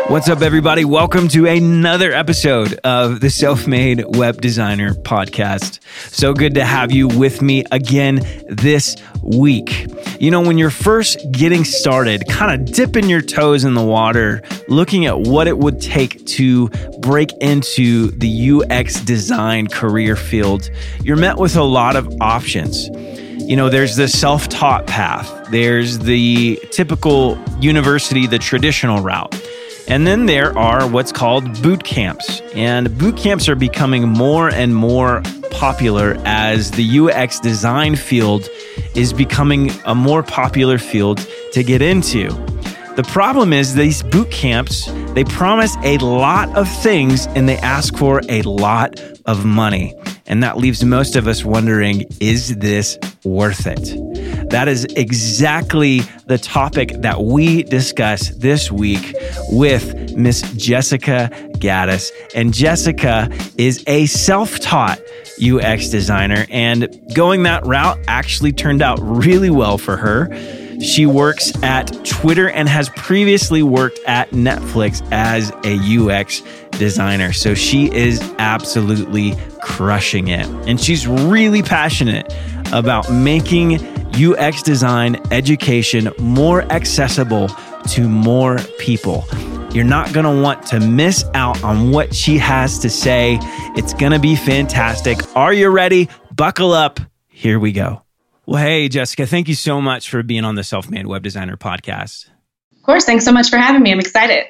What's up, everybody? Welcome to another episode of the Self-Made Web Designer Podcast. So good to have you with me again this week. You know, when you're first getting started, kind of dipping your toes in the water, looking at what it would take to break into the UX design career field, you're met with a lot of options. You know, there's the self-taught path. There's the typical university, the traditional route. And then there are what's called boot camps. And boot camps are becoming more and more popular as the UX design field is becoming a more popular field to get into. The problem is these boot camps, they promise a lot of things and they ask for a lot of money. And that leaves most of us wondering, is this worth it? That is exactly the topic that we discuss this week with Miss Jessica Gaddis. And Jessica is a self-taught UX designer, and going that route actually turned out really well for her. She works at Twitter and has previously worked at Netflix as a UX designer. So she is absolutely crushing it. And she's really passionate about making UX design education more accessible to more people. You're not going to want to miss out on what she has to say. It's going to be fantastic. Are you ready? Buckle up. Here we go. Well, hey, Jessica, thank you so much for being on the Self-Made Web Designer Podcast. Of course. Thanks so much for having me. I'm excited.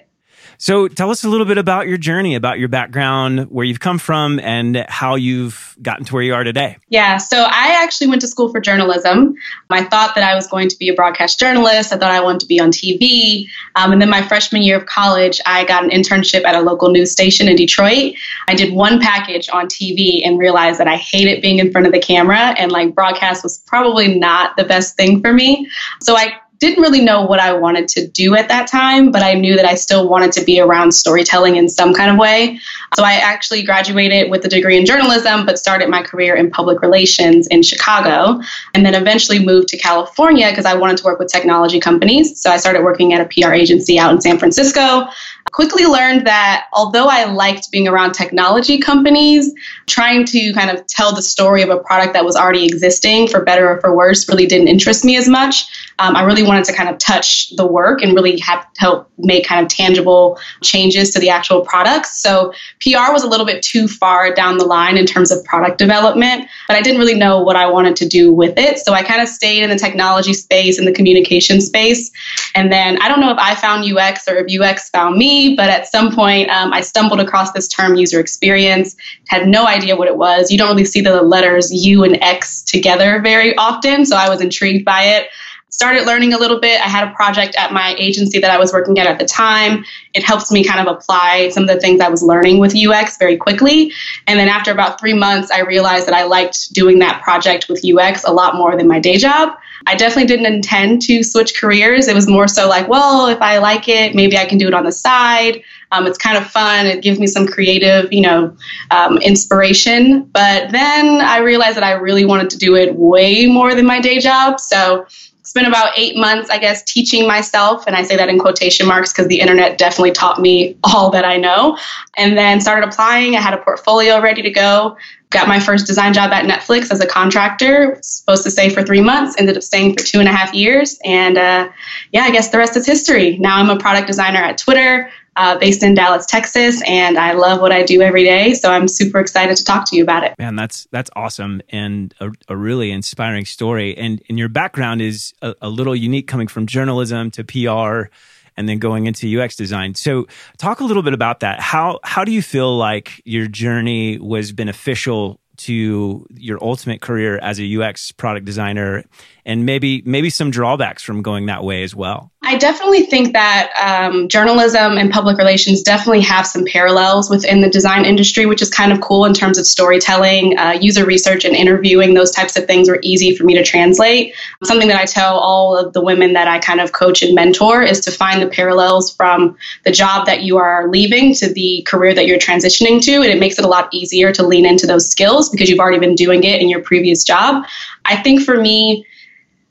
So tell us a little bit about your journey, about your background, where you've come from, and how you've gotten to where you are today. Yeah, so I actually went to school for journalism. I thought that I was going to be a broadcast journalist. I thought I wanted to be on TV. And then my freshman year of college, I got an internship at a local news station in Detroit. I did one package on TV and realized that I hated being in front of the camera, and like broadcast was probably not the best thing for me. So I didn't really know what I wanted to do at that time, but I knew that I still wanted to be around storytelling in some kind of way. So I actually graduated with a degree in journalism, but started my career in public relations in Chicago, and then eventually moved to California because I wanted to work with technology companies. So I started working at a PR agency out in San Francisco. Quickly learned that although I liked being around technology companies, trying to kind of tell the story of a product that was already existing, for better or for worse, really didn't interest me as much. I really wanted to kind of touch the work and really help make kind of tangible changes to the actual products. So PR was a little bit too far down the line in terms of product development, but I didn't really know what I wanted to do with it. So I kind of stayed in the technology space and the communication space. And then I don't know if I found UX or if UX found me, but at some point I stumbled across this term user experience, had no idea what it was. You don't really see the letters U and X together very often. So I was intrigued by it. Started learning a little bit. I had a project at my agency that I was working at the time. It helped me kind of apply some of the things I was learning with UX very quickly. And then after about 3 months, I realized that I liked doing that project with UX a lot more than my day job. I definitely didn't intend to switch careers. It was more so like, well, if I like it, maybe I can do it on the side. It's kind of fun. It gives me some creative, inspiration. But then I realized that I really wanted to do it way more than my day job. So spent about 8 months, I guess, teaching myself. And I say that in quotation marks because the internet definitely taught me all that I know. And then started applying. I had a portfolio ready to go. Got my first design job at Netflix as a contractor. Supposed to stay for 3 months. Ended up staying for 2.5 years. And I guess the rest is history. Now I'm a product designer at Twitter, based in Dallas, Texas, and I love what I do every day. So I'm super excited to talk to you about it. Man, that's awesome and a really inspiring story. And your background is a little unique, coming from journalism to PR and then going into UX design. So talk a little bit about that. How do you feel like your journey was beneficial to your ultimate career as a UX product designer, and maybe some drawbacks from going that way as well? I definitely think that journalism and public relations definitely have some parallels within the design industry, which is kind of cool in terms of storytelling, user research and interviewing. Those types of things were easy for me to translate. Something that I tell all of the women that I kind of coach and mentor is to find the parallels from the job that you are leaving to the career that you're transitioning to. And it makes it a lot easier to lean into those skills because you've already been doing it in your previous job. I think for me,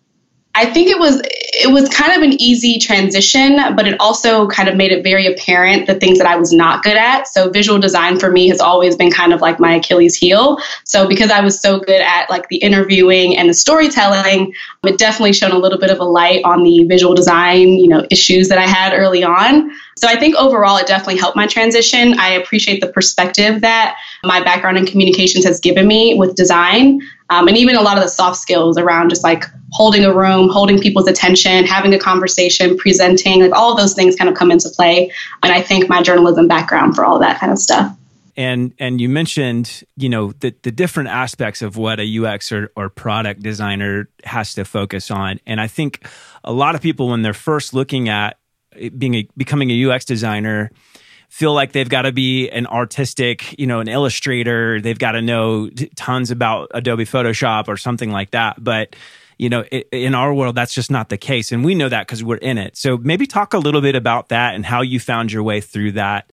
I think it was kind of an easy transition, but it also kind of made it very apparent the things that I was not good at. So visual design for me has always been kind of like my Achilles heel. So because I was so good at like the interviewing and the storytelling, it definitely shone a little bit of a light on the visual design, issues that I had early on. So I think overall, it definitely helped my transition. I appreciate the perspective that my background in communications has given me with design. And even a lot of the soft skills around just like holding a room, holding people's attention, having a conversation, presenting, like all of those things kind of come into play. And I thank my journalism background for all that kind of stuff. And you mentioned, the different aspects of what a UX or product designer has to focus on. And I think a lot of people, when they're first looking at becoming a UX designer, feel like they've got to be an artistic, an illustrator. They've got to know tons about Adobe Photoshop or something like that. But, in our world, that's just not the case. And we know that because we're in it. So maybe talk a little bit about that and how you found your way through that.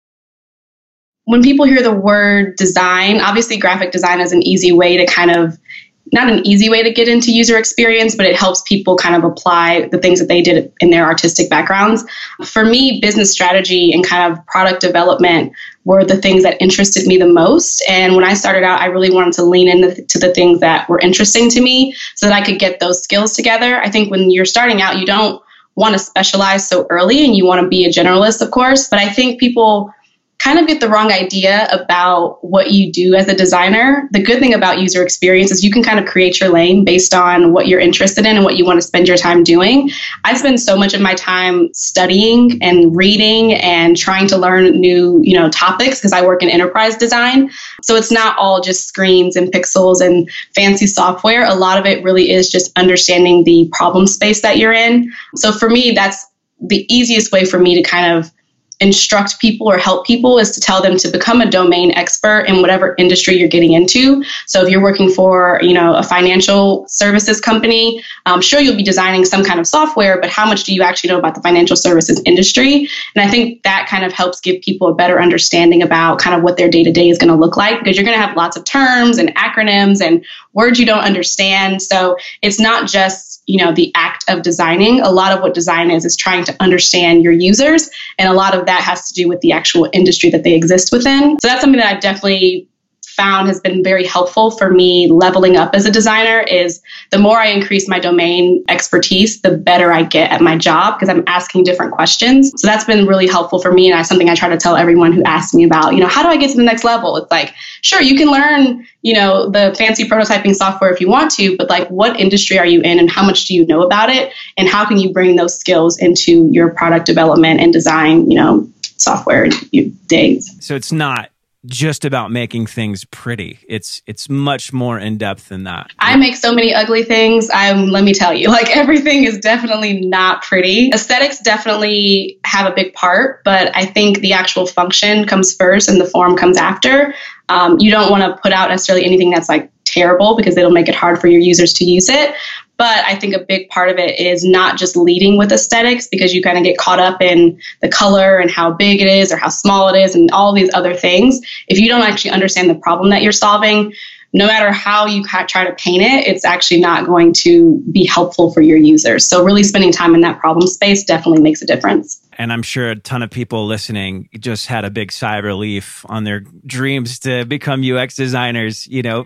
When people hear the word design, obviously graphic design is an easy way to kind of, not an easy way to get into user experience, but it helps people kind of apply the things that they did in their artistic backgrounds. For me, business strategy and kind of product development were the things that interested me the most. And when I started out, I really wanted to lean into the things that were interesting to me so that I could get those skills together. I think when you're starting out, you don't want to specialize so early and you want to be a generalist, of course. But I think people kind of get the wrong idea about what you do as a designer. The good thing about user experience is you can kind of create your lane based on what you're interested in and what you want to spend your time doing. I spend so much of my time studying and reading and trying to learn new, topics because I work in enterprise design. So it's not all just screens and pixels and fancy software. A lot of it really is just understanding the problem space that you're in. So for me, that's the easiest way for me to kind of instruct people or help people is to tell them to become a domain expert in whatever industry you're getting into. So if you're working for, a financial services company, I'm sure you'll be designing some kind of software, but how much do you actually know about the financial services industry? And I think that kind of helps give people a better understanding about kind of what their day-to-day is going to look like, because you're going to have lots of terms and acronyms and words you don't understand. So it's not just the act of designing. A lot of what design is trying to understand your users. And a lot of that has to do with the actual industry that they exist within. So that's something that I've definitely found has been very helpful for me leveling up as a designer. Is the more I increase my domain expertise, the better I get at my job because I'm asking different questions. So that's been really helpful for me. And that's something I try to tell everyone who asks me about, how do I get to the next level? It's like, sure, you can learn, the fancy prototyping software if you want to, but like what industry are you in and how much do you know about it? And how can you bring those skills into your product development and design, software days? So it's not just about making things pretty. It's much more in depth than that. I make so many ugly things. Let me tell you, like everything is definitely not pretty. Aesthetics definitely have a big part, but I think the actual function comes first and the form comes after. You don't want to put out necessarily anything that's like terrible because it'll make it hard for your users to use it. But I think a big part of it is not just leading with aesthetics because you kind of get caught up in the color and how big it is or how small it is and all these other things. If you don't actually understand the problem that you're solving, no matter how you try to paint it, it's actually not going to be helpful for your users. So really spending time in that problem space definitely makes a difference. And I'm sure a ton of people listening just had a big sigh of relief on their dreams to become UX designers,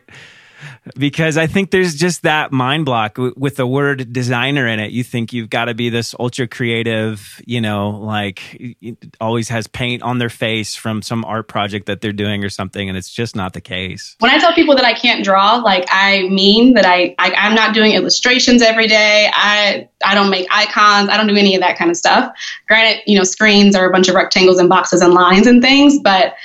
because I think there's just that mind block with the word designer in it. You think you've got to be this ultra creative, like always has paint on their face from some art project that they're doing or something. And it's just not the case. When I tell people that I can't draw, like I mean that I'm not doing illustrations every day. I don't make icons. I don't do any of that kind of stuff. Granted, screens are a bunch of rectangles and boxes and lines and things, but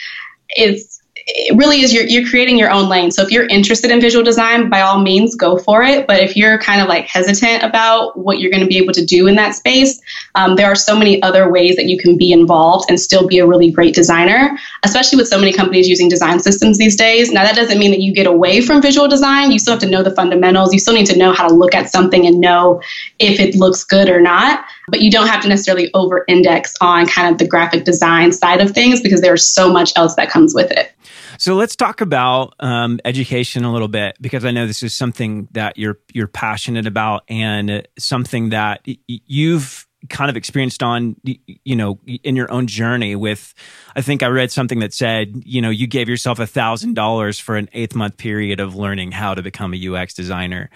it really is you're creating your own lane. So if you're interested in visual design, by all means, go for it. But if you're kind of like hesitant about what you're going to be able to do in that space, there are so many other ways that you can be involved and still be a really great designer, especially with so many companies using design systems these days. Now, that doesn't mean that you get away from visual design. You still have to know the fundamentals. You still need to know how to look at something and know if it looks good or not. But you don't have to necessarily over-index on kind of the graphic design side of things because there's so much else that comes with it. So let's talk about education a little bit, because I know this is something that you're passionate about and something that you've kind of experienced on, in your own journey with, I think I read something that said, you gave yourself $1,000 for an 8-month period of learning how to become a UX designer.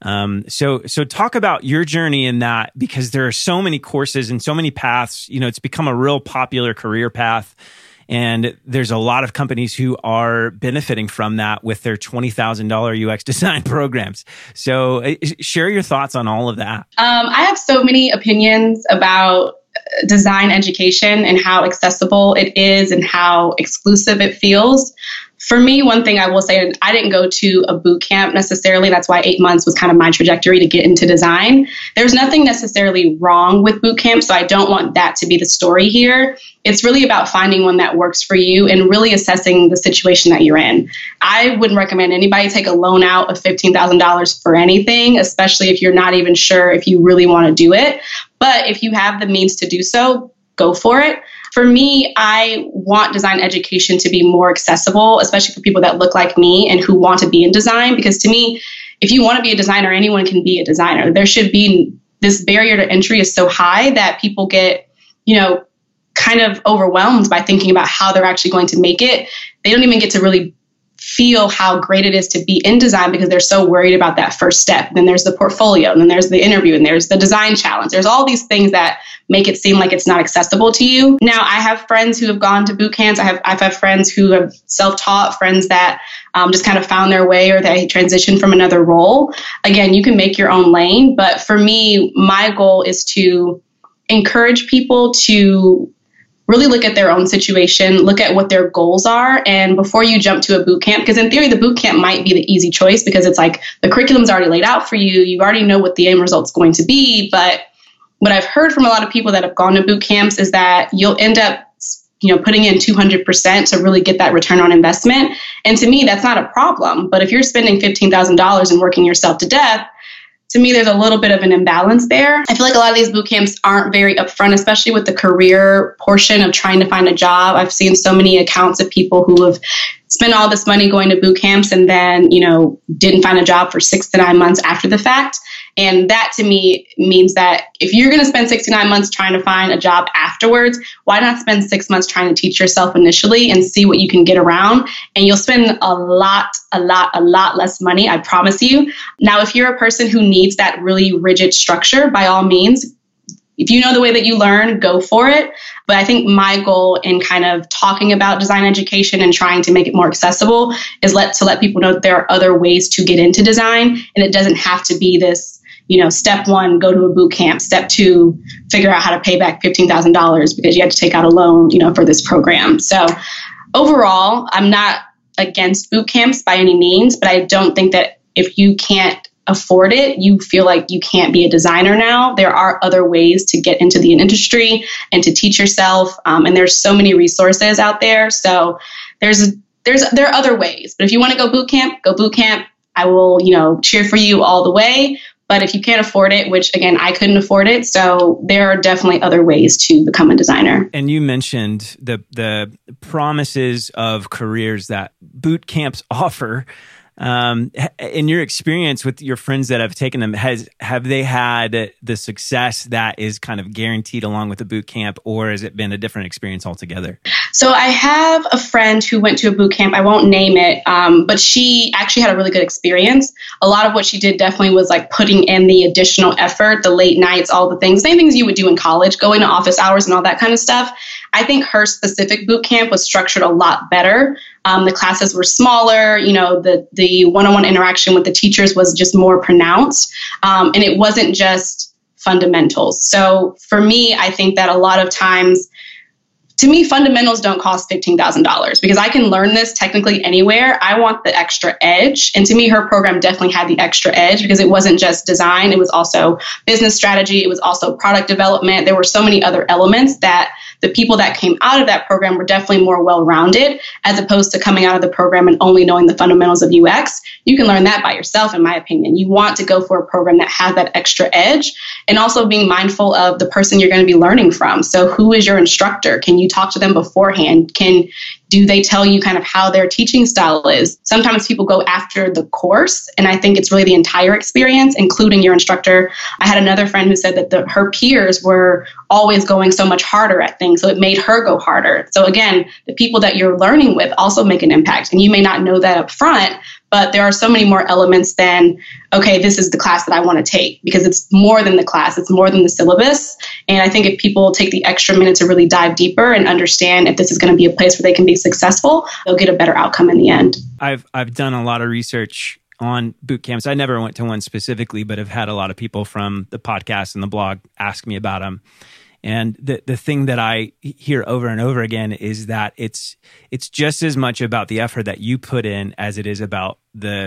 So talk about your journey in that, because there are so many courses and so many paths. It's become a real popular career path. And there's a lot of companies who are benefiting from that with their $20,000 UX design programs. So share your thoughts on all of that. I have so many opinions about design education and how accessible it is and how exclusive it feels. For me, one thing I will say, I didn't go to a boot camp necessarily. That's why 8 months was kind of my trajectory to get into design. There's nothing necessarily wrong with boot camp, so I don't want that to be the story here. It's really about finding one that works for you and really assessing the situation that you're in. I wouldn't recommend anybody take a loan out of $15,000 for anything, especially if you're not even sure if you really want to do it. But if you have the means to do so, go for it. For me, I want design education to be more accessible, especially for people that look like me and who want to be in design. Because to me, if you want to be a designer, anyone can be a designer. There should be, this barrier to entry is so high that people get, kind of overwhelmed by thinking about how they're actually going to make it. They don't even get to really feel how great it is to be in design because they're so worried about that first step. Then there's the portfolio, and then there's the interview, and there's the design challenge. There's all these things that make it seem like it's not accessible to you. Now, I have friends who have gone to boot camps. I've had friends who have self-taught, friends that just kind of found their way, or they transitioned from another role. Again, you can make your own lane. But for me, my goal is to encourage people to really look at their own situation, look at what their goals are. And before you jump to a boot camp, because in theory, the boot camp might be the easy choice because it's like the curriculum's already laid out for you. You already know what the end result's going to be. But what I've heard from a lot of people that have gone to boot camps is that you'll end up, putting in 200% to really get that return on investment. And to me, that's not a problem. But if you're spending $15,000 and working yourself to death, to me, there's a little bit of an imbalance there. I feel like a lot of these boot camps aren't very upfront, especially with the career portion of trying to find a job. I've seen so many accounts of people who have spent all this money going to boot camps and then, didn't find a job for 6 to 9 months after the fact. And that to me means that if you're going to spend 6 to 9 months trying to find a job afterwards, why not spend 6 months trying to teach yourself initially and see what you can get around? And you'll spend a lot less money, I promise you. Now, if you're a person who needs that really rigid structure, by all means, if you know the way that you learn, go for it. But I think my goal in kind of talking about design education and trying to make it more accessible is to let people know that there are other ways to get into design. And it doesn't have to be this, step 1, go to a boot camp. Step 2, figure out how to pay back $15,000 because you had to take out a loan, for this program. So overall, I'm not against boot camps by any means, but I don't think that if you can't afford it, you feel like you can't be a designer now. There are other ways to get into the industry and to teach yourself. And there's so many resources out there. So there are other ways. But if you want to go boot camp, go boot camp. I will, cheer for you all the way. But if you can't afford it, which again, I couldn't afford it. So there are definitely other ways to become a designer. And you mentioned the promises of careers that boot camps offer. In your experience with your friends that have taken them, have they had the success that is kind of guaranteed along with the boot camp, or has it been a different experience altogether? So I have a friend who went to a boot camp. I won't name it, but she actually had a really good experience. A lot of what she did definitely was like putting in the additional effort, the late nights, all the things, same things you would do in college, going to office hours and all that kind of stuff. I think her specific boot camp was structured a lot better. The classes were smaller, the one-on-one interaction with the teachers was just more pronounced. And it wasn't just fundamentals. So for me, I think that a lot of times, to me, fundamentals don't cost $15,000 because I can learn this technically anywhere. I want the extra edge. And to me, her program definitely had the extra edge because it wasn't just design. It was also business strategy. It was also product development. There were so many other elements that the people that came out of that program were definitely more well-rounded as opposed to coming out of the program and only knowing the fundamentals of UX. You can learn that by yourself, in my opinion. You want to go for a program that has that extra edge and also being mindful of the person you're going to be learning from. So who is your instructor? Can you talk to them beforehand? Do they tell you kind of how their teaching style is? Sometimes people go after the course, and I think it's really the entire experience, including your instructor. I had another friend who said that her peers were always going so much harder at things, so it made her go harder. So again, the people that you're learning with also make an impact, and you may not know that up front, but there are so many more elements than, okay, this is the class that I want to take, because it's more than the class, it's more than the syllabus. And I think if people take the extra minute to really dive deeper and understand if this is going to be a place where they can be successful, they'll get a better outcome in the end. I've done a lot of research on boot camps. I never went to one specifically, but have had a lot of people from the podcast and the blog ask me about them. And the thing that I hear over and over again is that it's just as much about the effort that you put in as it is about the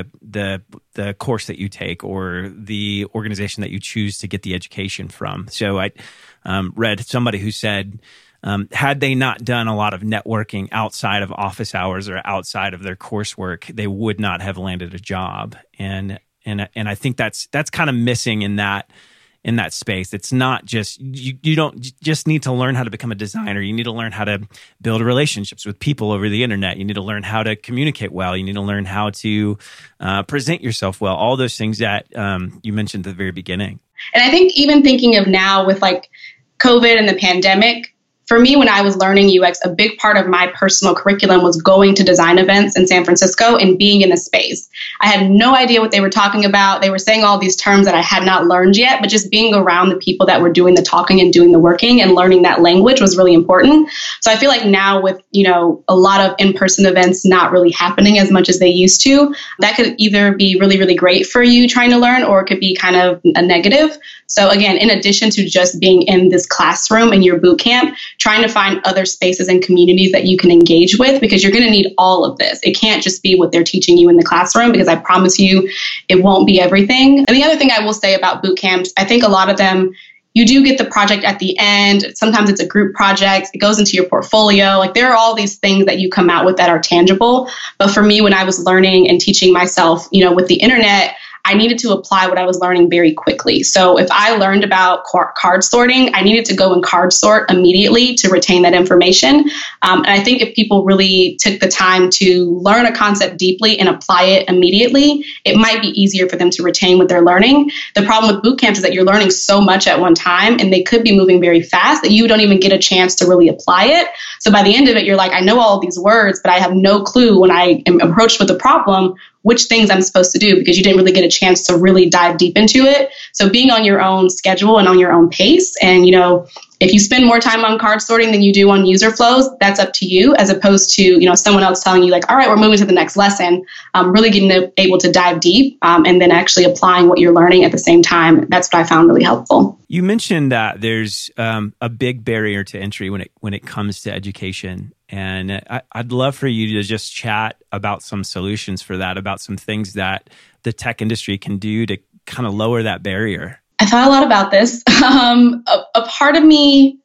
course that you take or the organization that you choose to get the education from. So I read somebody who said, had they not done a lot of networking outside of office hours or outside of their coursework, they would not have landed a job. And I think that's kind of missing in that space. It's not just, you don't just need to learn how to become a designer. You need to learn how to build relationships with people over the internet. You need to learn how to communicate well. You need to learn how to present yourself well. All those things that you mentioned at the very beginning. And I think even thinking of now with like COVID and the pandemic, for me, when I was learning UX, a big part of my personal curriculum was going to design events in San Francisco and being in the space. I had no idea what they were talking about. They were saying all these terms that I had not learned yet, but just being around the people that were doing the talking and doing the working and learning that language was really important. So I feel like now with, a lot of in-person events not really happening as much as they used to, that could either be really, really great for you trying to learn, or it could be kind of a negative. So again, in addition to just being in this classroom in your boot camp, trying to find other spaces and communities that you can engage with, because you're going to need all of this. It can't just be what they're teaching you in the classroom, because I promise you it won't be everything. And the other thing I will say about boot camps, I think a lot of them, you do get the project at the end. Sometimes it's a group project. It goes into your portfolio. Like there are all these things that you come out with that are tangible. But for me, when I was learning and teaching myself, with the internet, I needed to apply what I was learning very quickly. So if I learned about card sorting, I needed to go and card sort immediately to retain that information. And I think if people really took the time to learn a concept deeply and apply it immediately, it might be easier for them to retain what they're learning. The problem with boot camps is that you're learning so much at one time, and they could be moving very fast that you don't even get a chance to really apply it. So by the end of it, you're like, I know all of these words, but I have no clue when I am approached with a problem which things I'm supposed to do, because you didn't really get a chance to really dive deep into it. So being on your own schedule and on your own pace, and if you spend more time on card sorting than you do on user flows, that's up to you, as opposed to someone else telling you like, all right, we're moving to the next lesson. Really getting able to dive deep and then actually applying what you're learning at the same time. That's what I found really helpful. You mentioned that there's a big barrier to entry when it comes to education. And I'd love for you to just chat about some solutions for that, about some things that the tech industry can do to kind of lower that barrier. I thought a lot about this. A part of me,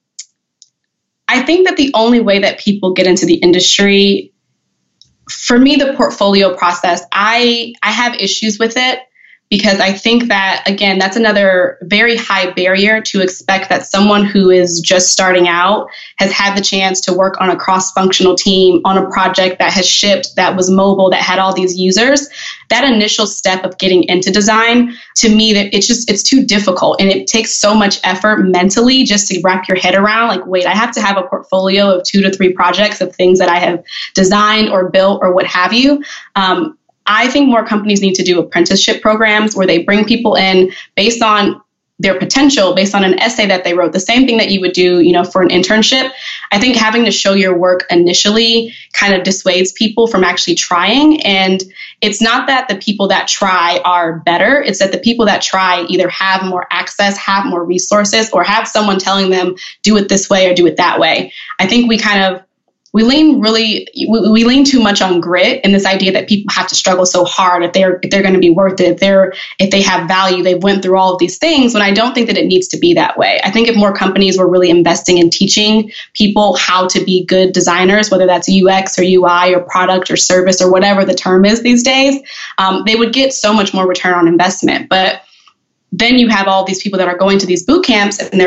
I think that the only way that people get into the industry, for me, the portfolio process, I have issues with it. Because I think that, again, that's another very high barrier to expect that someone who is just starting out has had the chance to work on a cross-functional team on a project that has shipped, that was mobile, that had all these users. That initial step of getting into design, to me, that it's too difficult, and it takes so much effort mentally just to wrap your head around, like, wait, I have to have a portfolio of 2 to 3 projects of things that I have designed or built or what have you. I think more companies need to do apprenticeship programs where they bring people in based on their potential, based on an essay that they wrote, the same thing that you would do, for an internship. I think having to show your work initially kind of dissuades people from actually trying. And it's not that the people that try are better. It's that the people that try either have more access, have more resources, or have someone telling them, do it this way or do it that way. I think we lean too much on grit and this idea that people have to struggle so hard if they're going to be worth it, if they have value, they went through all of these things, when I don't think that it needs to be that way. I think if more companies were really investing in teaching people how to be good designers, whether that's UX or UI or product or service or whatever the term is these days, they would get so much more return on investment. But then you have all these people that are going to these boot camps and they're coming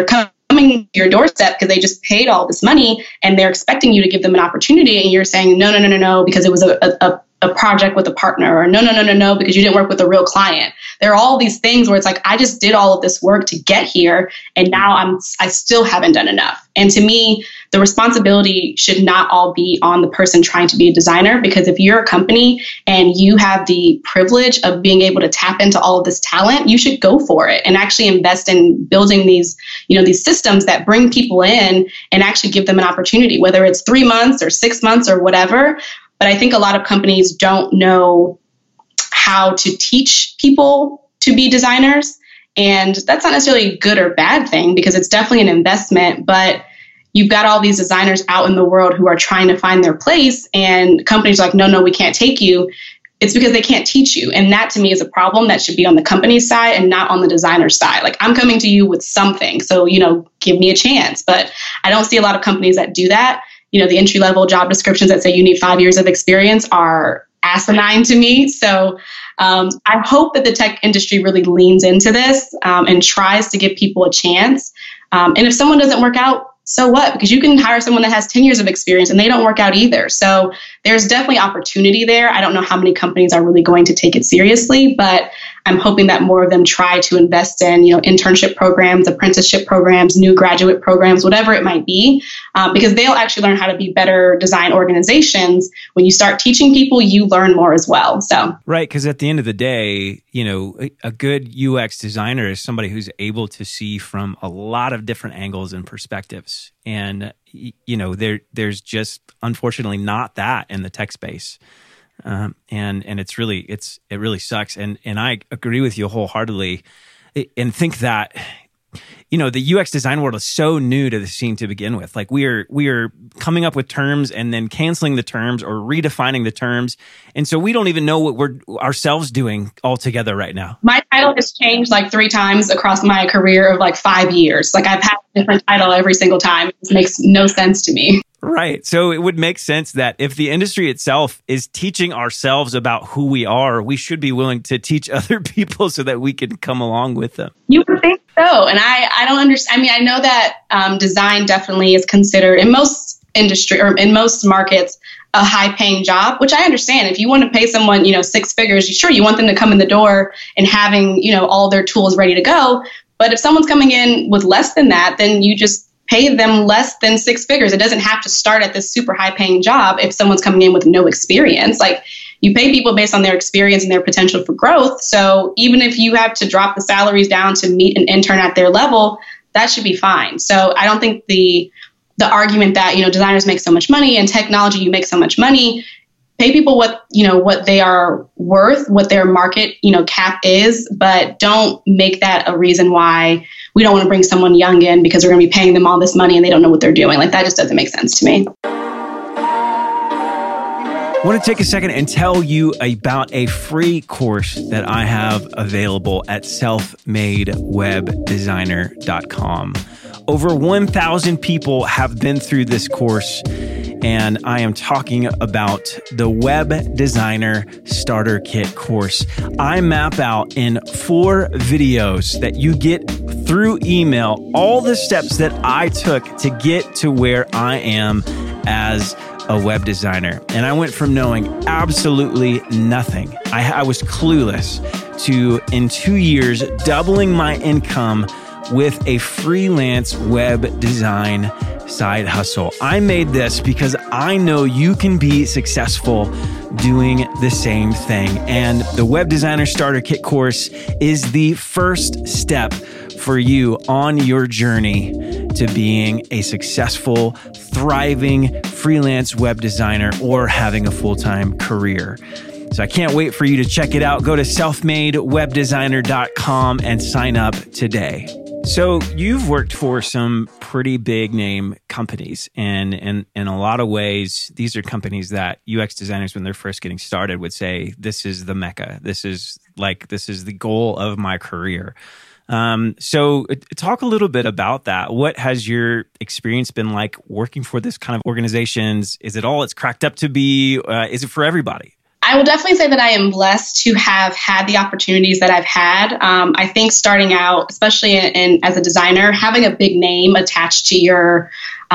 coming to your doorstep because they just paid all this money and they're expecting you to give them an opportunity, and you're saying no because it was a project with a partner, or no because you didn't work with a real client. There are all these things where it's like, I just did all of this work to get here, and now I still haven't done enough. And to me, the responsibility should not all be on the person trying to be a designer, because if you're a company and you have the privilege of being able to tap into all of this talent, you should go for it and actually invest in building these systems that bring people in and actually give them an opportunity, whether it's 3 months or 6 months or whatever. But I think a lot of companies don't know how to teach people to be designers. And that's not necessarily a good or bad thing, because it's definitely an investment. But you've got all these designers out in the world who are trying to find their place, and companies are like, no, we can't take you. It's because they can't teach you. And that to me is a problem that should be on the company's side and not on the designer's side. Like, I'm coming to you with something, so, give me a chance. But I don't see a lot of companies that do that. The entry-level job descriptions that say you need 5 years of experience are asinine to me. So I hope that the tech industry really leans into this and tries to give people a chance. And if someone doesn't work out, so what? Because you can hire someone that has 10 years of experience and they don't work out either. So there's definitely opportunity there. I don't know how many companies are really going to take it seriously, but I'm hoping that more of them try to invest in, internship programs, apprenticeship programs, new graduate programs, whatever it might be, because they'll actually learn how to be better design organizations. When you start teaching people, you learn more as well. So right, because at the end of the day, a good UX designer is somebody who's able to see from a lot of different angles and perspectives, and there's just unfortunately not that in the tech space. And it really sucks. And I agree with you wholeheartedly, and think that, the UX design world is so new to the scene to begin with. Like, we are coming up with terms and then canceling the terms or redefining the terms. And so we don't even know what we're ourselves doing altogether right now. My title has changed like 3 times across my career of like 5 years. Like, I've had a different title every single time. It makes no sense to me. Right. So it would make sense that if the industry itself is teaching ourselves about who we are, we should be willing to teach other people so that we can come along with them. You would think so. And I don't understand. I mean, I know that design definitely is considered in most industry or in most markets a high paying job, which I understand. If you want to pay someone, 6 figures, sure, you want them to come in the door and having, all their tools ready to go. But if someone's coming in with less than that, then you just pay them less than 6 figures. It doesn't have to start at this super high paying job if someone's coming in with no experience. Like, you pay people based on their experience and their potential for growth. So even if you have to drop the salaries down to meet an intern at their level, that should be fine. So I don't think the argument that, designers make so much money and technology, you make so much money, pay people what they are worth, what their market, cap is, but don't make that a reason why we don't want to bring someone young in because we're going to be paying them all this money and they don't know what they're doing. Like, that just doesn't make sense to me. I want to take a second and tell you about a free course that I have available at selfmadewebdesigner.com. Over 1,000 people have been through this course, and I am talking about the Web Designer Starter Kit course. I map out in 4 videos that you get through email all the steps that I took to get to where I am as a web designer. And I went from knowing absolutely nothing. I was clueless to, in 2 years, doubling my income with a freelance web design side hustle. I made this because I know you can be successful doing the same thing. And the Web Designer Starter Kit course is the first step for you on your journey to being a successful, thriving freelance web designer or having a full-time career. So I can't wait for you to check it out. Go to selfmadewebdesigner.com and sign up today. So you've worked for some pretty big name companies, and in a lot of ways, these are companies that UX designers, when they're first getting started, would say, this is the mecca. This is the goal of my career. So talk a little bit about that. What has your experience been like working for this kind of organizations? Is it all it's cracked up to be? Is it for everybody? I will definitely say that I am blessed to have had the opportunities that I've had. I think starting out, especially as a designer, having a big name attached to your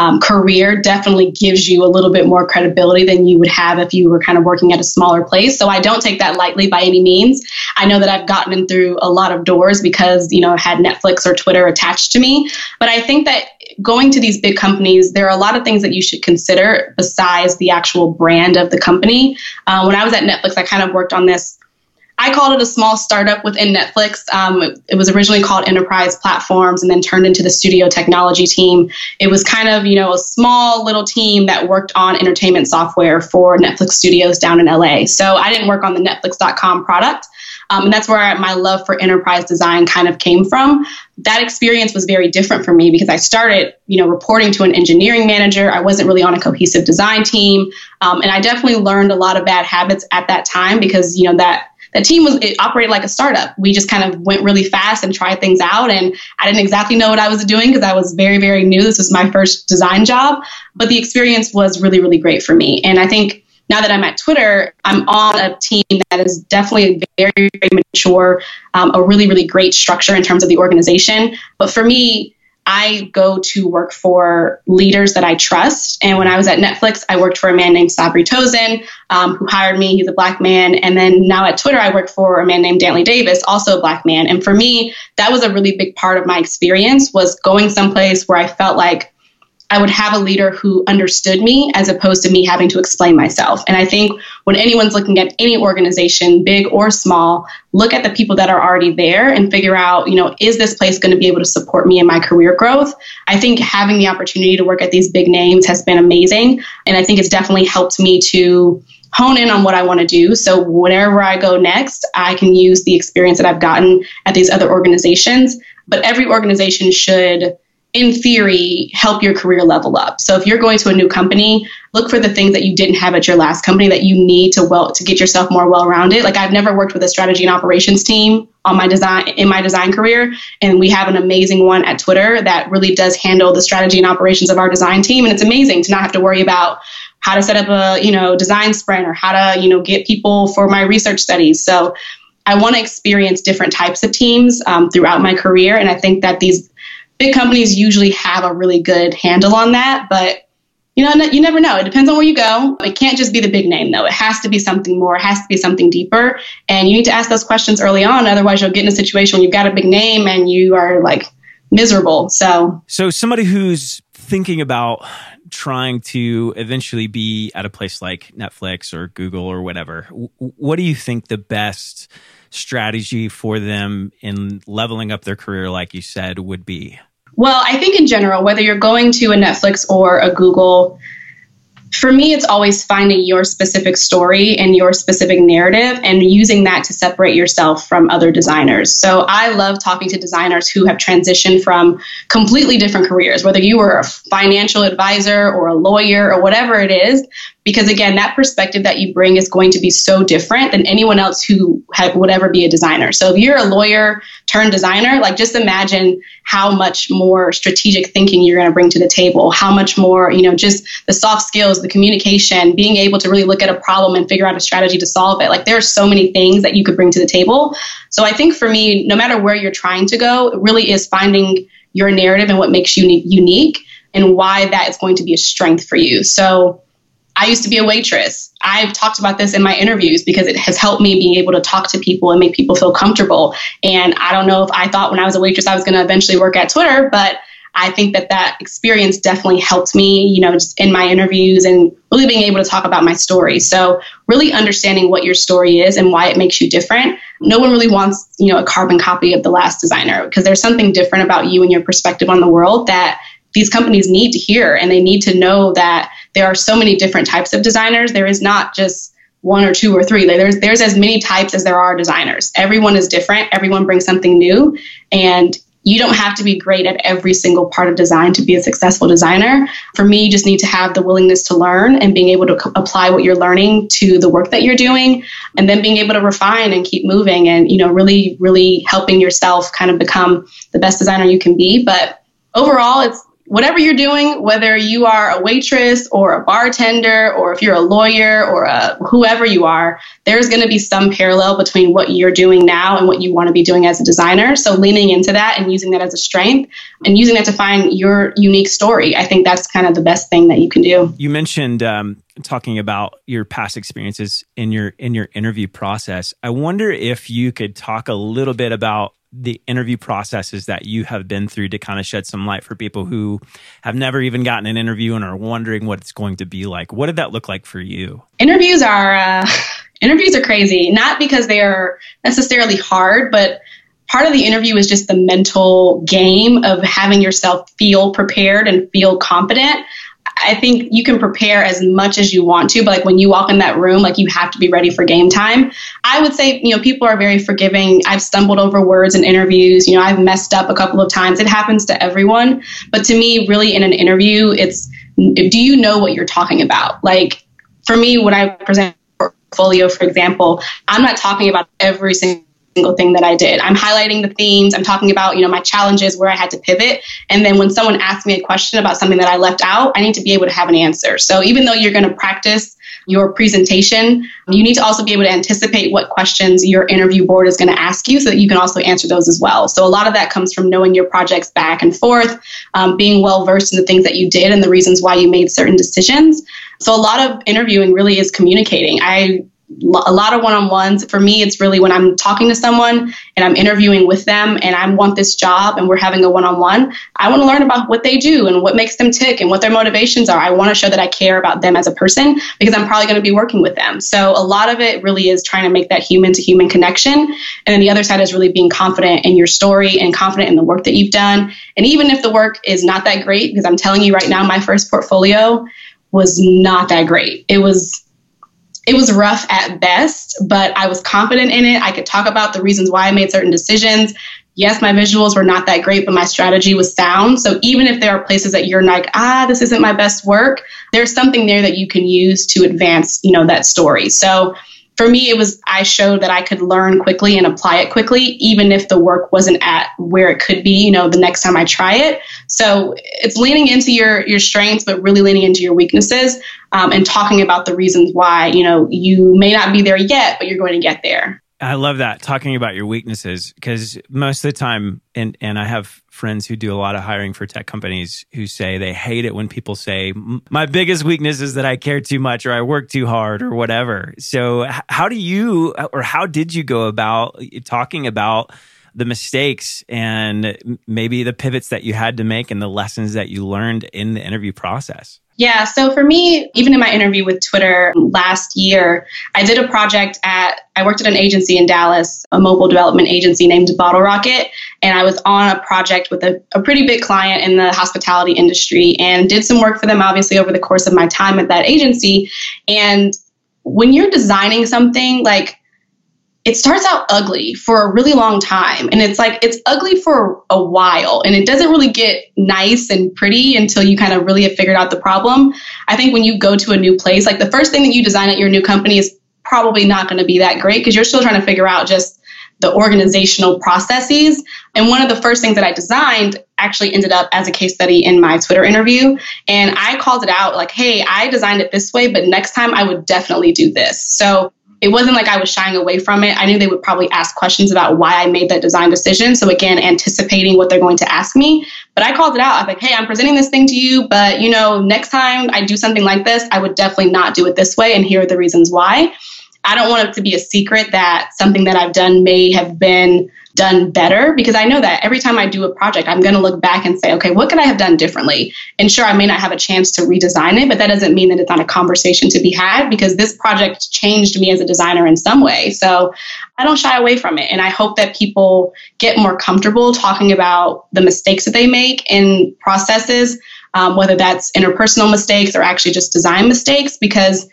career definitely gives you a little bit more credibility than you would have if you were kind of working at a smaller place. So I don't take that lightly by any means. I know that I've gotten in through a lot of doors because, I had Netflix or Twitter attached to me. But I think that going to these big companies, there are a lot of things that you should consider besides the actual brand of the company. When I was at Netflix, I kind of worked on this. I called it a small startup within Netflix. It was originally called Enterprise Platforms and then turned into the studio technology team. It was kind of, a small little team that worked on entertainment software for Netflix studios down in LA. So I didn't work on the Netflix.com product. And that's where my love for enterprise design kind of came from. That experience was very different for me because I started, reporting to an engineering manager. I wasn't really on a cohesive design team. And I definitely learned a lot of bad habits at that time because, that team it operated like a startup. We just kind of went really fast and tried things out. And I didn't exactly know what I was doing because I was very, very new. This was my first design job. But the experience was really, really great for me. And I think now that I'm at Twitter, I'm on a team that is definitely very, very mature, a really, really great structure in terms of the organization. But for me, I go to work for leaders that I trust. And when I was at Netflix, I worked for a man named Sabri Tosin, who hired me. He's a Black man. And then now at Twitter, I work for a man named Dantley Davis, also a Black man. And for me, that was a really big part of my experience, was going someplace where I felt like I would have a leader who understood me as opposed to me having to explain myself. And I think when anyone's looking at any organization, big or small, look at the people that are already there and figure out, is this place going to be able to support me in my career growth? I think having the opportunity to work at these big names has been amazing. And I think it's definitely helped me to hone in on what I want to do. So whenever I go next, I can use the experience that I've gotten at these other organizations. But every organization should, in theory, help your career level up. So if you're going to a new company, look for the things that you didn't have at your last company that you need to get yourself more well-rounded. Like, I've never worked with a strategy and operations team in my design career. And we have an amazing one at Twitter that really does handle the strategy and operations of our design team. And it's amazing to not have to worry about how to set up a, design sprint or how to, get people for my research studies. So I want to experience different types of teams throughout my career. And I think that these big companies usually have a really good handle on that, but you never know. It depends on where you go. It can't just be the big name, though. It has to be something more. It has to be something deeper. And you need to ask those questions early on. Otherwise, you'll get in a situation when you've got a big name and you are miserable. So somebody who's thinking about trying to eventually be at a place like Netflix or Google or whatever, what do you think the best strategy for them in leveling up their career, like you said, would be? Well, I think in general, whether you're going to a Netflix or a Google, for me, it's always finding your specific story and your specific narrative and using that to separate yourself from other designers. So I love talking to designers who have transitioned from completely different careers, whether you were a financial advisor or a lawyer or whatever it is, because again, that perspective that you bring is going to be so different than anyone else who would ever be a designer. So if you're a lawyer turned designer, just imagine how much more strategic thinking you're going to bring to the table, how much more, just the soft skills, the communication, being able to really look at a problem and figure out a strategy to solve it. There are so many things that you could bring to the table. So I think for me, no matter where you're trying to go, it really is finding your narrative and what makes you unique and why that is going to be a strength for you. So I used to be a waitress. I've talked about this in my interviews because it has helped me being able to talk to people and make people feel comfortable. And I don't know if I thought when I was a waitress I was going to eventually work at Twitter, but I think that experience definitely helped me, just in my interviews and really being able to talk about my story. So really understanding what your story is and why it makes you different. No one really wants, a carbon copy of the last designer, because there's something different about you and your perspective on the world that these companies need to hear, and they need to know that there are so many different types of designers. There is not just one or two or three. There's as many types as there are designers. Everyone is different. Everyone brings something new. And you don't have to be great at every single part of design to be a successful designer. For me, you just need to have the willingness to learn and being able to apply what you're learning to the work that you're doing, and then being able to refine and keep moving and, really, really helping yourself kind of become the best designer you can be. But overall, it's whatever you're doing, whether you are a waitress or a bartender, or if you're a lawyer or whoever you are, there's going to be some parallel between what you're doing now and what you want to be doing as a designer. So leaning into that and using that as a strength and using that to find your unique story, I think that's kind of the best thing that you can do. You mentioned talking about your past experiences in your interview process. I wonder if you could talk a little bit about the interview processes that you have been through to kind of shed some light for people who have never even gotten an interview and are wondering what it's going to be like. What did that look like for you? Interviews are crazy, not because they are necessarily hard, but part of the interview is just the mental game of having yourself feel prepared and feel confident. I think you can prepare as much as you want to, but like when you walk in that room, like you have to be ready for game time. I would say, people are very forgiving. I've stumbled over words in interviews. I've messed up a couple of times. It happens to everyone. But to me, really in an interview, it's, do you know what you're talking about? Like for me, when I present a portfolio, for example, I'm not talking about every single thing that I did. I'm highlighting the themes. I'm talking about, my challenges where I had to pivot. And then when someone asks me a question about something that I left out, I need to be able to have an answer. So even though you're going to practice your presentation, you need to also be able to anticipate what questions your interview board is going to ask you so that you can also answer those as well. So a lot of that comes from knowing your projects back and forth, being well versed in the things that you did and the reasons why you made certain decisions. So a lot of interviewing really is communicating. A lot of one-on-ones. For me, it's really when I'm talking to someone and I'm interviewing with them and I want this job and we're having a one-on-one, I want to learn about what they do and what makes them tick and what their motivations are. I want to show that I care about them as a person because I'm probably going to be working with them. So a lot of it really is trying to make that human-to-human connection. And then the other side is really being confident in your story and confident in the work that you've done. And even if the work is not that great, because I'm telling you right now, my first portfolio was not that great. It was rough at best, but I was confident in it. I could talk about the reasons why I made certain decisions. Yes, my visuals were not that great, but my strategy was sound. So even if there are places that you're like, this isn't my best work, there's something there that you can use to advance, that story. So for me, I showed that I could learn quickly and apply it quickly, even if the work wasn't at where it could be, the next time I try it. So it's leaning into your strengths, but really leaning into your weaknesses and talking about the reasons why, you may not be there yet, but you're going to get there. I love that, talking about your weaknesses, because most of the time, and I have friends who do a lot of hiring for tech companies who say they hate it when people say, my biggest weakness is that I care too much or I work too hard or whatever. So how did you go about talking about the mistakes and maybe the pivots that you had to make and the lessons that you learned in the interview process? Yeah. So for me, even in my interview with Twitter last year, I did a project I worked at an agency in Dallas, a mobile development agency named Bottle Rocket. And I was on a project with a pretty big client in the hospitality industry and did some work for them, obviously, over the course of my time at that agency. And when you're designing something, like, it starts out ugly for a really long time. And it's ugly for a while. And it doesn't really get nice and pretty until you kind of really have figured out the problem. I think when you go to a new place, like the first thing that you design at your new company is probably not going to be that great because you're still trying to figure out just the organizational processes. And one of the first things that I designed actually ended up as a case study in my Twitter interview. And I called it out like, hey, I designed it this way, but next time I would definitely do this. So it wasn't like I was shying away from it. I knew they would probably ask questions about why I made that design decision. So again, anticipating what they're going to ask me. But I called it out. I was like, hey, I'm presenting this thing to you, but next time I do something like this, I would definitely not do it this way. And here are the reasons why. I don't want it to be a secret that something that I've done may have been done better, because I know that every time I do a project, I'm going to look back and say, okay, what could I have done differently? And sure, I may not have a chance to redesign it, but that doesn't mean that it's not a conversation to be had, because this project changed me as a designer in some way. So I don't shy away from it. And I hope that people get more comfortable talking about the mistakes that they make in processes, whether that's interpersonal mistakes or actually just design mistakes, because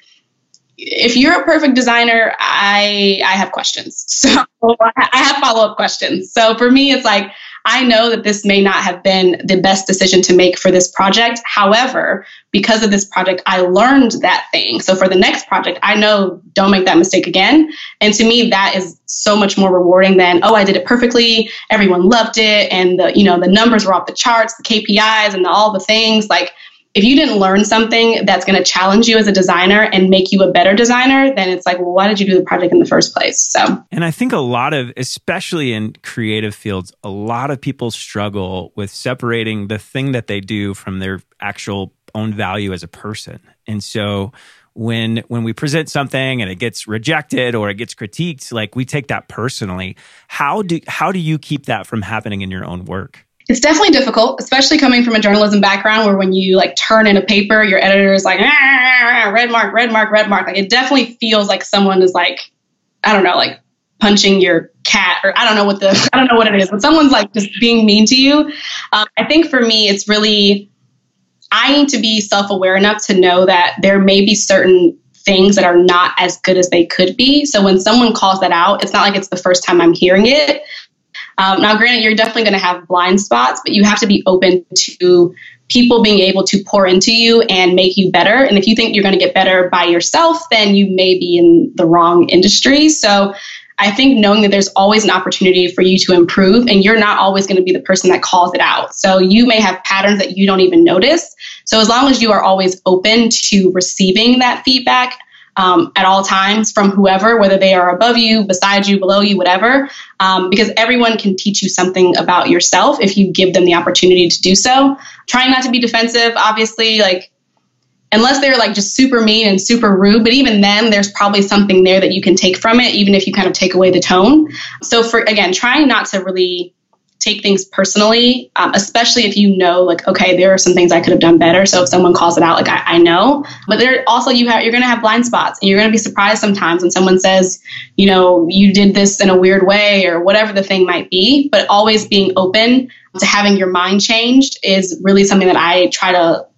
if you're a perfect designer, I have questions. So I have follow-up questions. So for me, it's like, I know that this may not have been the best decision to make for this project. However, because of this project, I learned that thing. So for the next project, I know don't make that mistake again. And to me, that is so much more rewarding than, oh, I did it perfectly. Everyone loved it. And the numbers were off the charts, the KPIs and all the things. Like, if you didn't learn something that's going to challenge you as a designer and make you a better designer, then it's like, well, why did you do the project in the first place? So, and I think a lot of, especially in creative fields, a lot of people struggle with separating the thing that they do from their actual own value as a person. And so when we present something and it gets rejected or it gets critiqued, like, we take that personally. How do you keep that from happening in your own work? It's definitely difficult, especially coming from a journalism background where when you like turn in a paper, your editor is like, red mark, red mark, red mark. Like, it definitely feels like someone is like, I don't know, like punching your cat, or I don't know what it is, but someone's like just being mean to you. I think for me, it's really, I need to be self-aware enough to know that there may be certain things that are not as good as they could be. So when someone calls that out, it's not like it's the first time I'm hearing it. Now, granted, you're definitely going to have blind spots, but you have to be open to people being able to pour into you and make you better. And if you think you're going to get better by yourself, then you may be in the wrong industry. So I think knowing that there's always an opportunity for you to improve, and you're not always going to be the person that calls it out. So you may have patterns that you don't even notice. So as long as you are always open to receiving that feedback, at all times from whoever, whether they are above you, beside you, below you, whatever, because everyone can teach you something about yourself if you give them the opportunity to do so. Trying not to be defensive, obviously, like, unless they're like just super mean and super rude, but even then there's probably something there that you can take from it, even if you kind of take away the tone. So trying not to really take things personally, especially if you know, like, okay, there are some things I could have done better. So if someone calls it out, like, I know, but there also you're going to have blind spots, and you're going to be surprised sometimes when someone says, you did this in a weird way or whatever the thing might be. But always being open to having your mind changed is really something that I try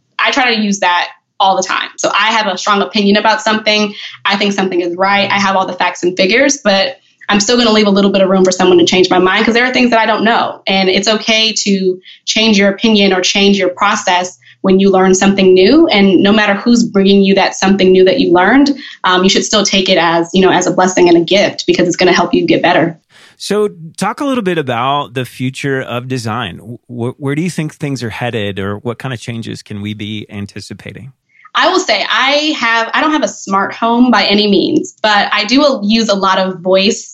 to use that all the time. So I have a strong opinion about something. I think something is right. I have all the facts and figures, but I'm still going to leave a little bit of room for someone to change my mind, because there are things that I don't know. And it's okay to change your opinion or change your process when you learn something new. And no matter who's bringing you that something new that you learned, you should still take it as a blessing and a gift, because it's going to help you get better. So talk a little bit about the future of design. Where do you think things are headed, or what kind of changes can we be anticipating? I will say I don't have a smart home by any means, but I do use a lot of voice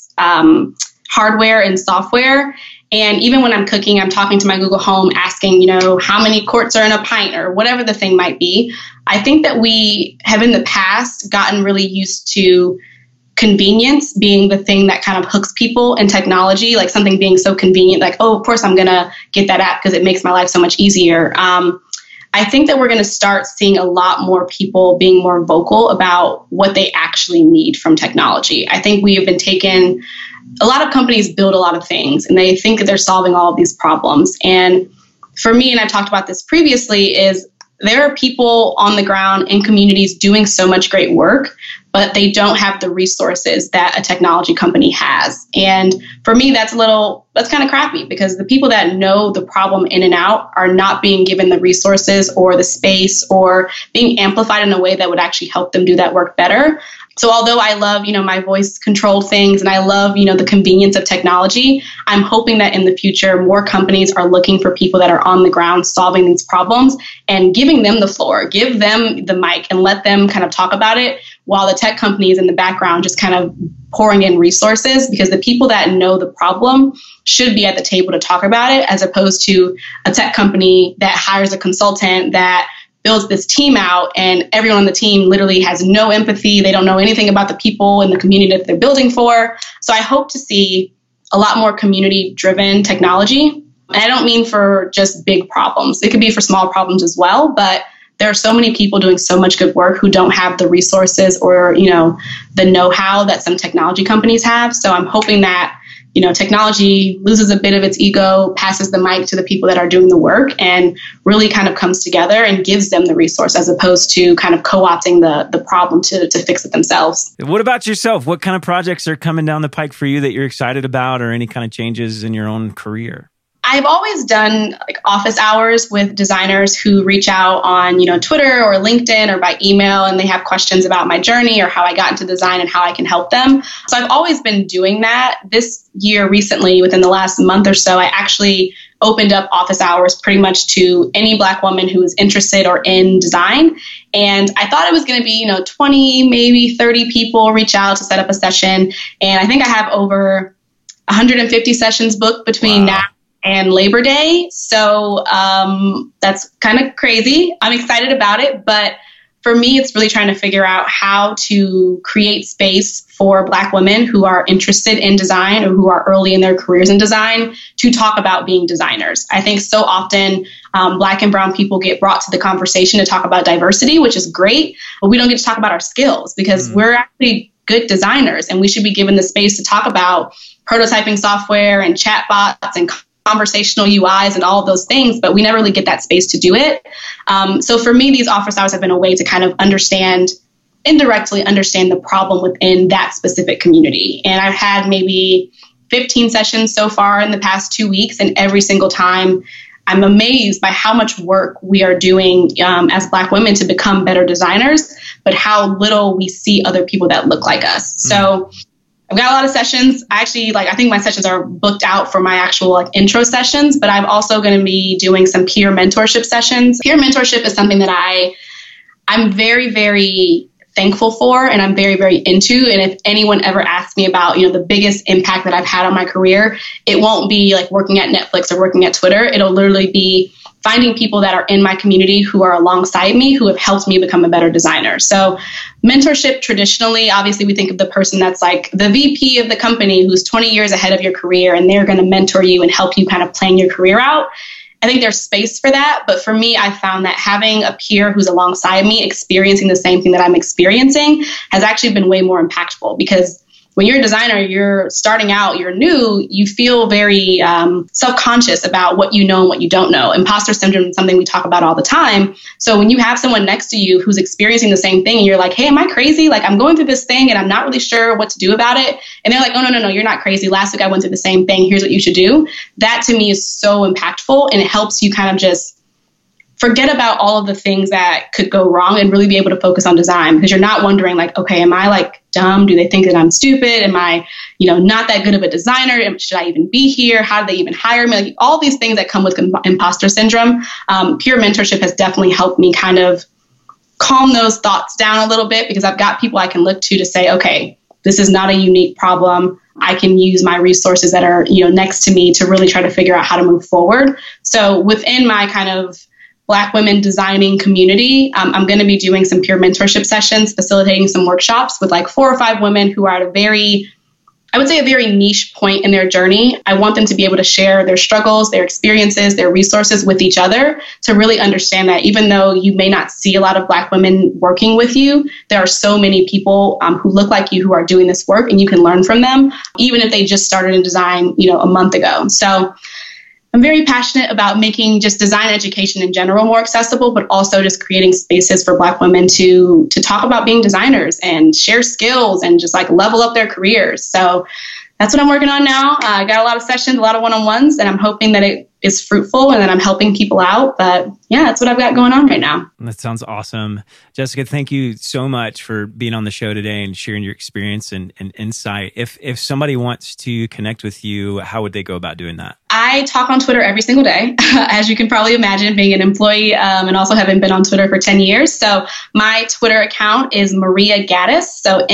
hardware and software. And even when I'm cooking, I'm talking to my Google Home, asking, how many quarts are in a pint or whatever the thing might be. I think that we have in the past gotten really used to convenience being the thing that kind of hooks people in technology, like something being so convenient, like, oh, of course I'm going to get that app because it makes my life so much easier. I think that we're going to start seeing a lot more people being more vocal about what they actually need from technology. I think we have been a lot of companies build a lot of things and they think that they're solving all of these problems. And for me, and I've talked about this previously, is there are people on the ground in communities doing so much great work, but they don't have the resources that a technology company has. And for me, that's kind of crappy, because the people that know the problem in and out are not being given the resources or the space or being amplified in a way that would actually help them do that work better. So although I love, my voice controlled things and I love, the convenience of technology, I'm hoping that in the future, more companies are looking for people that are on the ground solving these problems and giving them the floor, give them the mic and let them kind of talk about it, while the tech companies in the background just kind of pouring in resources, because the people that know the problem should be at the table to talk about it, as opposed to a tech company that hires a consultant that builds this team out and everyone on the team literally has no empathy. They don't know anything about the people in the community that they're building for. So I hope to see a lot more community-driven technology. And I don't mean for just big problems. It could be for small problems as well, but there are so many people doing so much good work who don't have the resources or, the know-how that some technology companies have. So I'm hoping that, technology loses a bit of its ego, passes the mic to the people that are doing the work, and really kind of comes together and gives them the resource, as opposed to kind of co-opting the problem to fix it themselves. What about yourself? What kind of projects are coming down the pike for you that you're excited about, or any kind of changes in your own career? I've always done like office hours with designers who reach out on, Twitter or LinkedIn or by email, and they have questions about my journey or how I got into design and how I can help them. So I've always been doing that. This year, recently, within the last month or so, I actually opened up office hours pretty much to any Black woman who is interested or in design. And I thought it was going to be, 20, maybe 30 people reach out to set up a session. And I think I have over 150 sessions booked between now and Labor Day. So that's kind of crazy. I'm excited about it. But for me, it's really trying to figure out how to create space for Black women who are interested in design or who are early in their careers in design to talk about being designers. I think so often Black and brown people get brought to the conversation to talk about diversity, which is great, but we don't get to talk about our skills because we're actually good designers and we should be given the space to talk about prototyping software and chatbots and conversational UIs and all of those things, but we never really get that space to do it. So for me, these office hours have been a way to kind of indirectly understand the problem within that specific community. And I've had maybe 15 sessions so far in the past 2 weeks, and every single time I'm amazed by how much work we are doing as Black women to become better designers, but how little we see other people that look like us. So I've got a lot of sessions. I think my sessions are booked out for my actual intro sessions, but I'm also going to be doing some peer mentorship sessions. Peer mentorship is something that I'm very, very thankful for and I'm very, very into. And if anyone ever asks me about, the biggest impact that I've had on my career, it won't be like working at Netflix or working at Twitter. It'll literally be finding people that are in my community who are alongside me, who have helped me become a better designer. So mentorship, traditionally, obviously we think of the person that's like the VP of the company who's 20 years ahead of your career and they're going to mentor you and help you kind of plan your career out. I think there's space for that. But for me, I found that having a peer who's alongside me experiencing the same thing that I'm experiencing has actually been way more impactful because when you're a designer, you're starting out, you're new, you feel very self-conscious about what you know and what you don't know. Imposter syndrome is something we talk about all the time. So when you have someone next to you who's experiencing the same thing and you're like, hey, am I crazy? Like I'm going through this thing and I'm not really sure what to do about it. And they're like, oh, no, you're not crazy. Last week I went through the same thing. Here's what you should do. That to me is so impactful and it helps you kind of just forget about all of the things that could go wrong and really be able to focus on design because you're not wondering like, okay, am I like dumb? Do they think that I'm stupid? Am I, not that good of a designer? Should I even be here? How do they even hire me? Like all these things that come with imposter syndrome. Peer mentorship has definitely helped me kind of calm those thoughts down a little bit because I've got people I can look to say, okay, this is not a unique problem. I can use my resources that are, next to me to really try to figure out how to move forward. So within my kind of Black women designing community, I'm going to be doing some peer mentorship sessions, facilitating some workshops with like 4 or 5 women who are at a very niche point in their journey. I want them to be able to share their struggles, their experiences, their resources with each other to really understand that even though you may not see a lot of Black women working with you, there are so many people who look like you who are doing this work and you can learn from them, even if they just started in design, a month ago. So I'm very passionate about making just design education in general more accessible, but also just creating spaces for Black women to talk about being designers and share skills and just like level up their careers. So that's what I'm working on now. I got a lot of sessions, a lot of one-on-ones, and I'm hoping that it is fruitful and that I'm helping people out. But yeah, that's what I've got going on right now. That sounds awesome. Jessica, thank you so much for being on the show today and sharing your experience and insight. If somebody wants to connect with you, how would they go about doing that? I talk on Twitter every single day, as you can probably imagine, being an employee and also having been on Twitter for 10 years. So my Twitter account is Maria Gaddis, so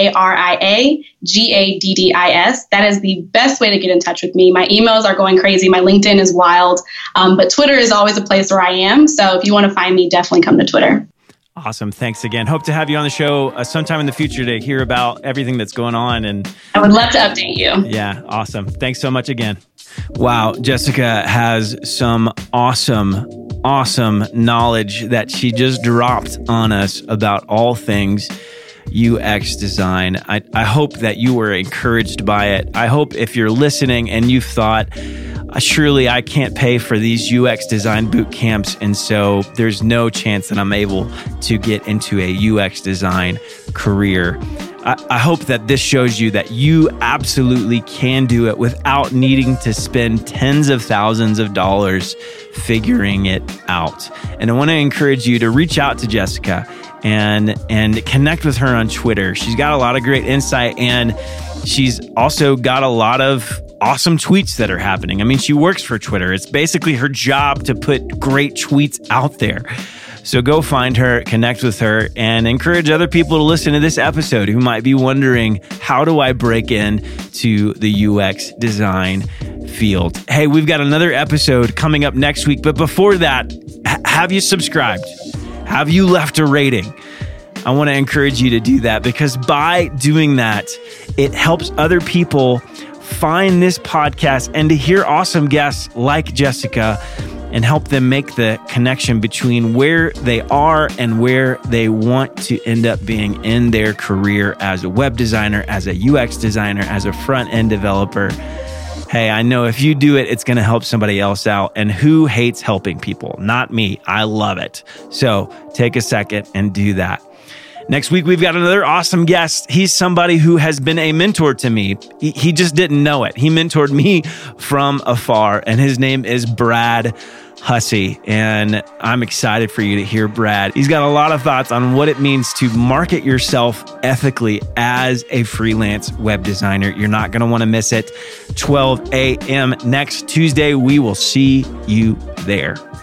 MariaGaddis. That is the best way to get in touch with me. My emails are going crazy. My LinkedIn is wild, but Twitter is always a place where I am. So if you want to find me, definitely come to Twitter. Awesome. Thanks again. Hope to have you on the show sometime in the future to hear about everything that's going on. And I would love to update you. Yeah. Awesome. Thanks so much again. Wow. Jessica has some awesome knowledge that she just dropped on us about all things UX design. I hope that you were encouraged by it. I hope if you're listening and you've thought, surely I can't pay for these UX design boot camps, and so there's no chance that I'm able to get into a UX design career. I hope that this shows you that you absolutely can do it without needing to spend tens of thousands of dollars figuring it out. And I want to encourage you to reach out to Jessica and connect with her on Twitter. She's got a lot of great insight, and she's also got a lot of awesome tweets that are happening. I mean, she works for Twitter. It's basically her job to put great tweets out there. So go find her, connect with her, and encourage other people to listen to this episode who might be wondering, how do I break into the UX design field? Hey, we've got another episode coming up next week. But before that, have you subscribed? Have you left a rating? I want to encourage you to do that, because by doing that, it helps other people find this podcast and to hear awesome guests like Jessica, and help them make the connection between where they are and where they want to end up being in their career as a web designer, as a UX designer, as a front-end developer. Hey, I know if you do it, it's going to help somebody else out. And who hates helping people? Not me. I love it. So take a second and do that. Next week, we've got another awesome guest. He's somebody who has been a mentor to me. He just didn't know it. He mentored me from afar, and his name is Brad Hussey, and I'm excited for you to hear Brad. He's got a lot of thoughts on what it means to market yourself ethically as a freelance web designer. You're not going to want to miss it. 12 a.m. next Tuesday. We will see you there.